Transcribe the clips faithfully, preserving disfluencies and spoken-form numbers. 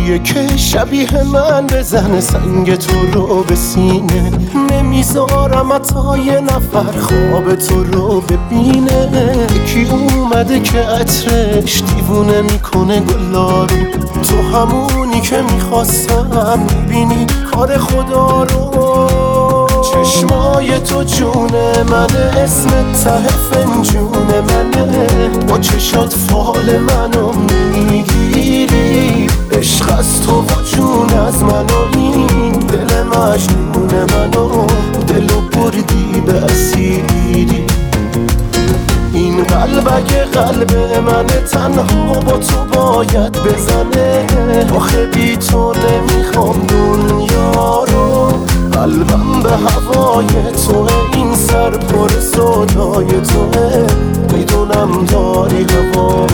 کیه که شبیه من بزنه سنگ تو رو به سینه؟ نمیذارم حتی یه نفر خواب تو رو ببینه. کی اومده که عطرش دیوونه میکنه گلا رو؟ تو همونی که میخواستم، میبینی کار خدا رو. چشمای تو جونه منه، اسم ته فنجون منه، با چشات فال منو میگیری. عشق از تو و جون از منو، این دل مجنون منو، دلو بردی به اسیری. این قلب اگه قلب منه، تنها با تو باید بزنه. آخه بی تو نمیخوام دنیا رو. قلبم به هوای توه، این سر پر صدای توه، میدونم داری هوا.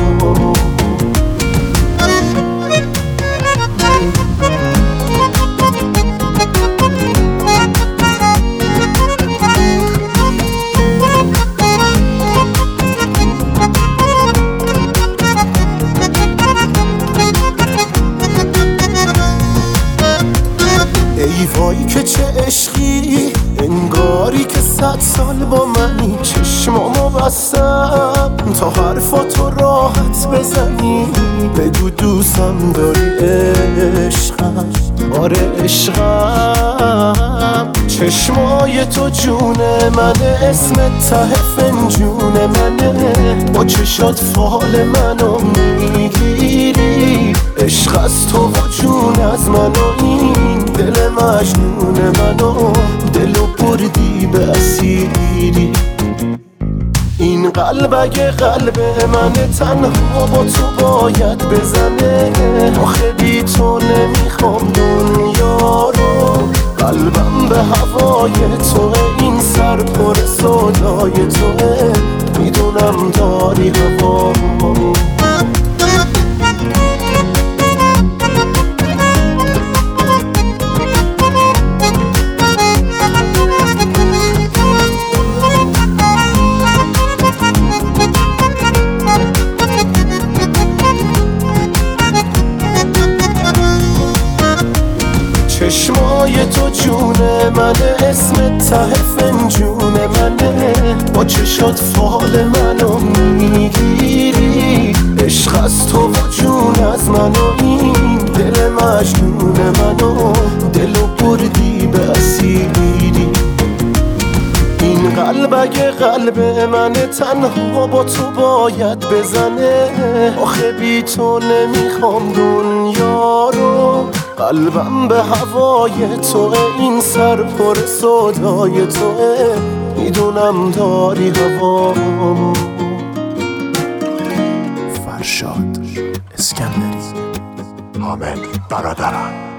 ای وای که چه عشقی، انگاری که صد سال با منی. چشمامو بستم تا حرفاتو راحت بزنی. بگو دوستم داری عشقم، آره عشقم. چشمای تو جونه منه، اسم ته فنجون منه، با چشات فال منو میگیری. عشق از تو و جون از منو، این دل مجنون منو، دلو بردی به اسیری. این قلب اگه قلب منه، تنها با تو باید بزنه. آخه بی تو نمیخوام دنیا رو. قلبم به هوای توه، این سر پر صدای توه، میدونم داری هوا. چشمای تو جونه منه، اسم ته فنجون منه، با چشات فال منو میگیری. عشق از تو و جون از منو، این دل مجنون منو، دلو بردی به اسیری. این قلب اگه قلب منه، تنها با تو باید بزنه. آخه بی تو نمیخوام دنیا رو. قلبم به هوای توه، این سر پر صدای توه، میدونم داری هوا. فرشاد اسکندری. حامد برادران.